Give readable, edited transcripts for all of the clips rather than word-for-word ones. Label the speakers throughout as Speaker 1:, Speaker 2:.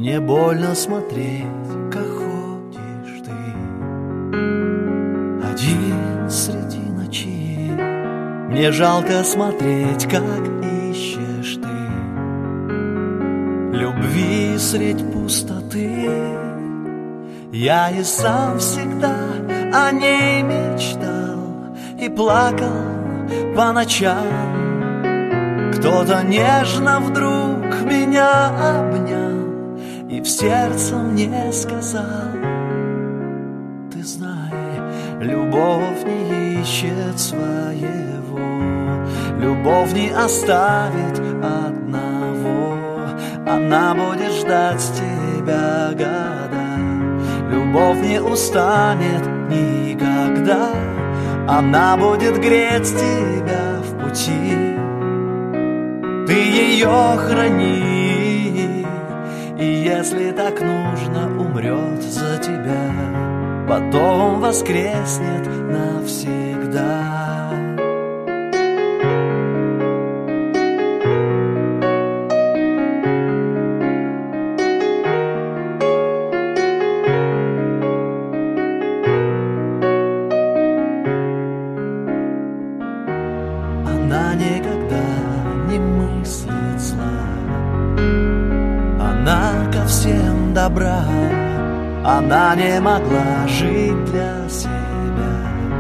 Speaker 1: Мне больно смотреть, как ходишь ты один среди ночи. Мне жалко смотреть, как ищешь ты любви средь пустоты. Я и сам всегда о ней мечтал и плакал по ночам. Кто-то нежно вдруг меня обнял и в сердце мне сказал: ты знай, любовь не ищет своего, любовь не оставит одного. Она будет ждать тебя года, любовь не устанет никогда. Она будет греть тебя в пути. Ты ее храни, и если так нужно, умрет за тебя, потом воскреснет навсегда. Она никогда не мыслит зла, она ко всем добра. Она не могла жить для себя,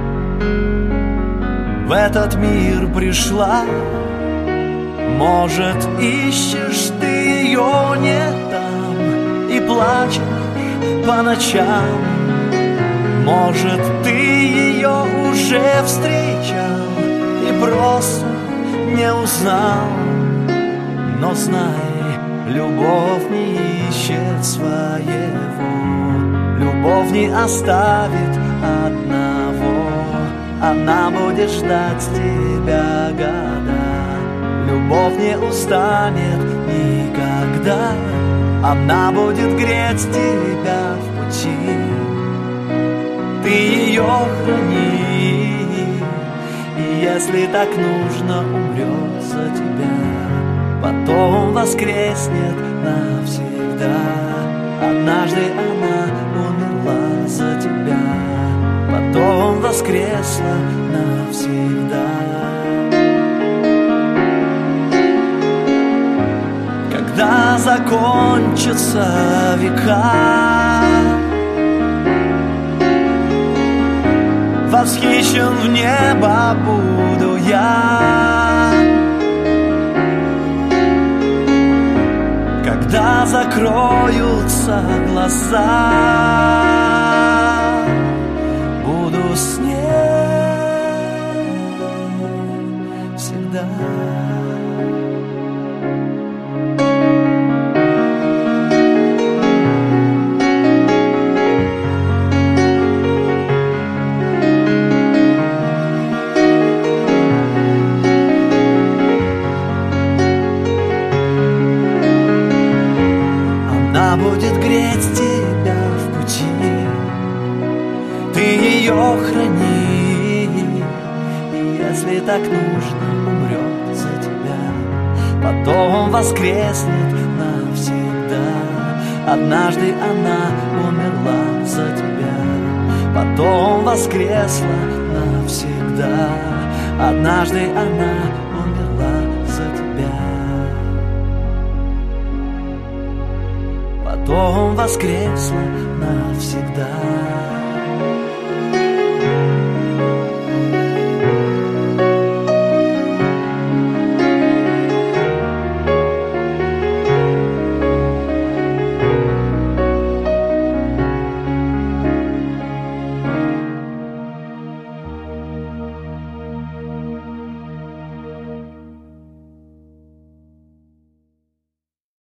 Speaker 1: в этот мир пришла. Может, ищешь ты ее не там и плачешь по ночам. Может, ты ее уже встречал и просто не узнал. Но знай, любовь не ищет своего, любовь не оставит одного. Она будет ждать тебя года, любовь не устанет никогда. Она будет греть тебя в пути. Ты ее храни, и если так нужно, умрет за тебя, потом воскреснет навсегда. Однажды она умерла за тебя, потом воскресла навсегда. Когда закончатся века, восхищен в небо буду я. Когда закроются глаза, буду с ней всегда. Она будет греть тебя в пути. Ты ее храни, и если так нужно, умрет за тебя, потом воскреснет навсегда. Однажды она умерла за тебя, потом воскресла навсегда. Однажды она умерла за тебя, потом воскресла навсегда.